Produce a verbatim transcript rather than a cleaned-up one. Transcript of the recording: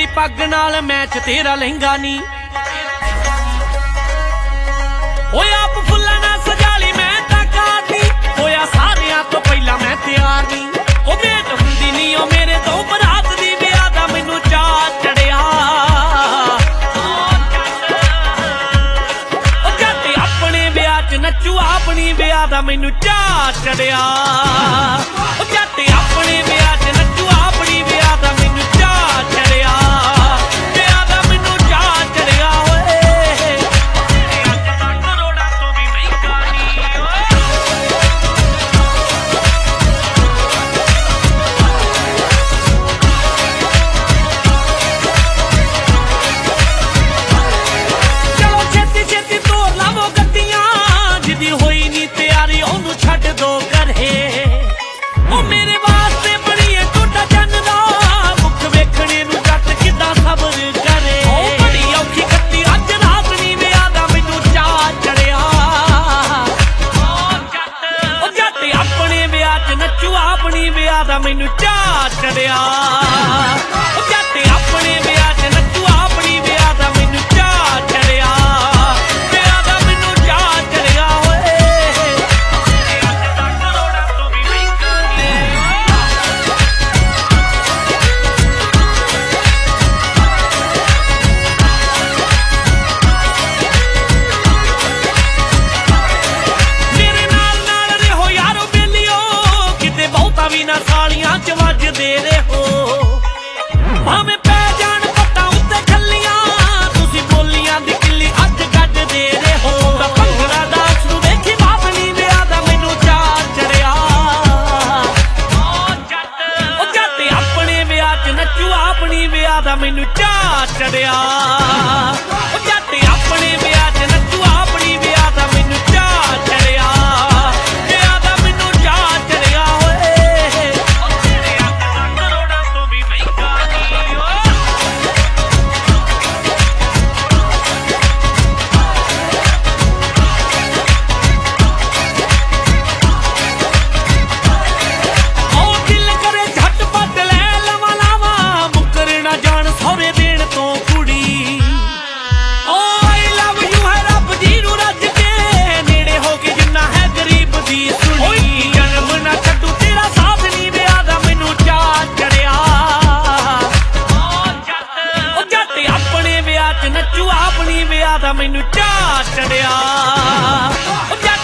पग नाल मैच तेरा लहंगा नी ओए आप फुल्ला ना सजाली मैं ताकात नी होया सारियां तो पहला मैं तैयार नी ओ भेंट हुंदी नी ओ मेरे तो बरात दी ब्याह दा मैनू चा चढ़िया ओ जट अपने ब्याह च नचू अपनी ब्याह दा मैनू चा चढ़िया ओ जट अपने ब्याह च नचू अपनी ब्याह दा मैनू चा चढ़िया ब्याह दा मैनू चा चढ़िया ओए अज तक करोड़ां तो भी महंगा नी चलो छेती छेती तोड़ लावो गड्डियां जिदी होई नी तैयारी ओनू छड्ड दो घरे ओ मेरे वास्ते बड़ी है टोटा चन्नदा मुख वेखणे नू जट किदां सबर करे ओ बड़ी औखी खत्ती अज रात नी ब्याह दा मैनू चा चढ़िया ओ जट ओ जट अपने ब्याह च नचू अपनी ब्याह दा मैनू चा चढ़िया ओ जट अपने ब्याह च नचू अपनी ब्याह दा मैनू चा चढ़िया ब्याह दा मैनू चा चढ़िया ओए अज तक करोड़ां तो भी महंगा नी मेरे नाल नाल रहो यारो बेलियो किते बहुता भी ना सालियां च वजदे रहो भावें पै जाण पत्तां उत्ते खल्लियां तुसीं बोलियां दी किल्ली अज गड्डदे रहो भंगड़ा डांस नू वेखी बाबनी ब्याह दा मैनू चा चढ़िया ओ जट ओ जट अपने ब्याह च नचू अपनी ब्याह दा मैनू चा चढ़िया ओ जट अपने ब्याह च नचू अपनी ब्याह दा मैनू चा चढ़िया ब्याह दा मैनू चा चढ़िया ओए ओ तेरे अज तक करोड़ां तो भी महंगा नी ओ ओ दिल करे झटपट लै लवां लावां मुकर ना जाण सौरे देण तो कुड़ी ओ आई लव यू है रब जी नू रज के नेड़े हो के जिन्ना है गरीब दी सुनी जन्म ना छड्डू तेरा साथ नी ब्याह दा मैनू चा चढ़िया ओ जट ओ जट अपने ब्याह च नचू अपनी ब्याह दा मैनू चा चढ़िया ओ जट